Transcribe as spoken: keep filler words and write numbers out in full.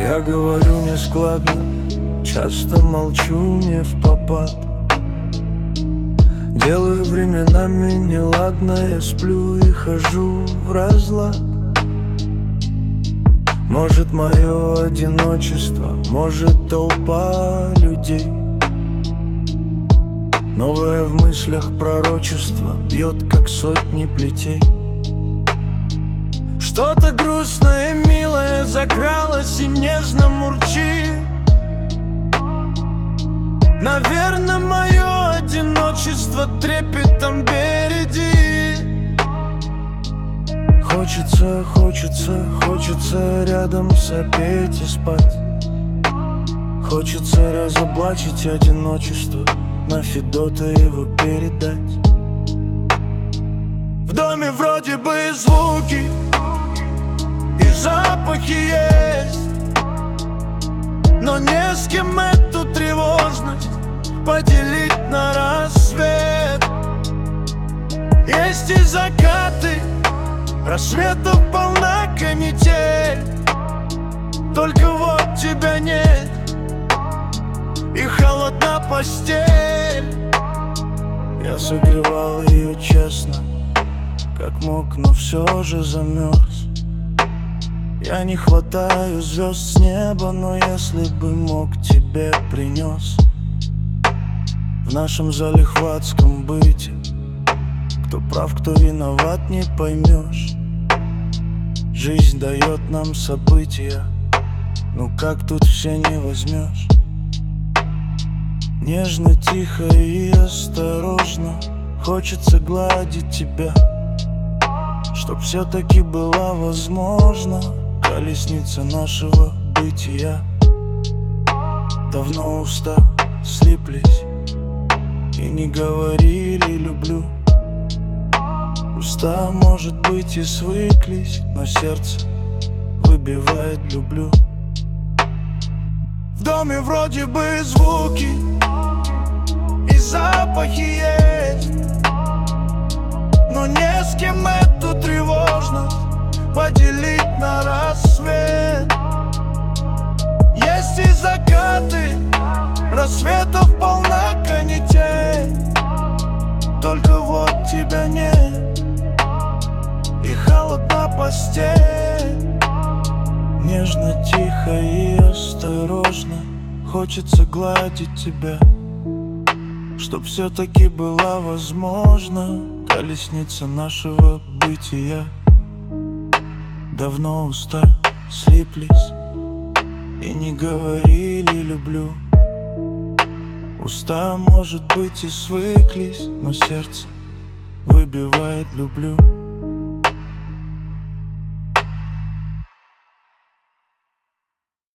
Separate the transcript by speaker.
Speaker 1: Я говорю нескладно, часто молчу не впопад. Делаю временами неладно, я сплю и хожу в разлад. Может, мое одиночество, может, толпа людей. Новое в мыслях пророчество бьет, как сотни плетей. Что-то грустное и милое закралось и нежно мурчит. Наверное, мое одиночество трепетом бередит. Хочется, хочется, хочется рядом сопеть и спать. Хочется разоблачить одиночество, на Федота его передать. В доме вроде бы звуки и запахи есть, но не с кем эту тревожность поделить на рассвет. Есть и закаты, рассветов полна канитель, только вот тебя нет, и холодна постель. Я согревал ее честно, как мог, но все же замерз. Я не хватаю звезд с неба, но если бы мог, тебе принес. В нашем залихватском быте кто прав, кто виноват, не поймешь. Жизнь дает нам события, ну как тут все не возьмешь. Нежно, тихо и осторожно хочется гладить тебя, чтоб все-таки была возможна колесница нашего бытия. Давно уста слиплись и не говорили «люблю». Уста, может быть, и свыклись, но сердце выбивает «люблю». В доме вроде бы звуки и запахи есть, но не с кем эту тревожность поделить на рассвет. Есть и закаты, рассветов полна канитель, только вот тебя нет, и холодна постель. Нежно, тихо и осторожно хочется гладить тебя, чтоб все-таки была возможна колесница нашего бытия. Давно уста слиплись и не говорили «люблю». Уста, может быть, и свыклись, но сердце выбивает «люблю».